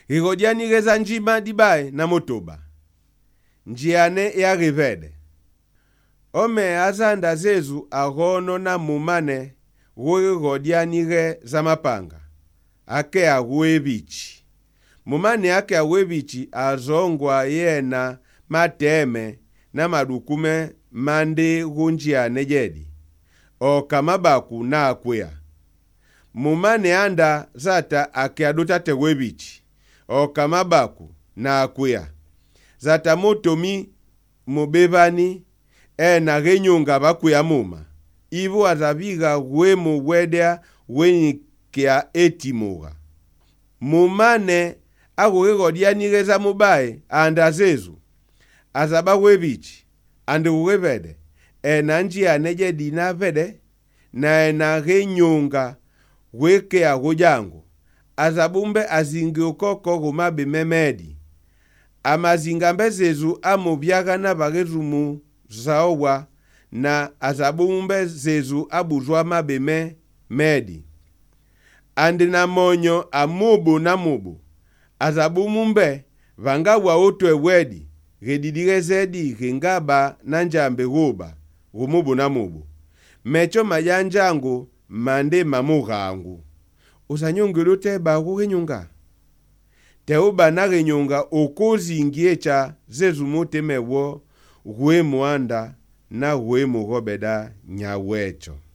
Rigodianigeza njima dibae na motoba. Njiane ya rivede. Ome azanda zezu agono na mumane rigodianige za mapanga. Ake awebichi. Mumane ake awebichi azongwa yena mateme na madukume mande gunjiane jedi. O kamabaku na akwea. Mumane anda zata ake adotate webichi. O kamabaku na akwea. Zata motomi mubevani na genyonga bakwea muma. Ivo azabiga wemo wedea wenyikia etimoga. Mumane agogodianigeza mubae anda zezu. Azaba webichi ande uwebede. Njia neje dina vede na genyonga weke agojango. Azabumbe azingi ukoko gumabe memedi. Amazingambe zezu amubiaga na bagezumu zaowa na azabumbe zezu abuzwa mabeme medi. Andi na monyo amubu na mubu. Azabumumbe vangawa utwe wedi. Gedidige zedi gengaba na njambe guba. Gumubu na mubu. Mecho mayanjangu mande mamugangu. Usanyungilute bagu genyunga. Teuba na genyunga okuzi ingiecha zezu mute mewo. Gwe muanda na gwe mugobeda nyawecho.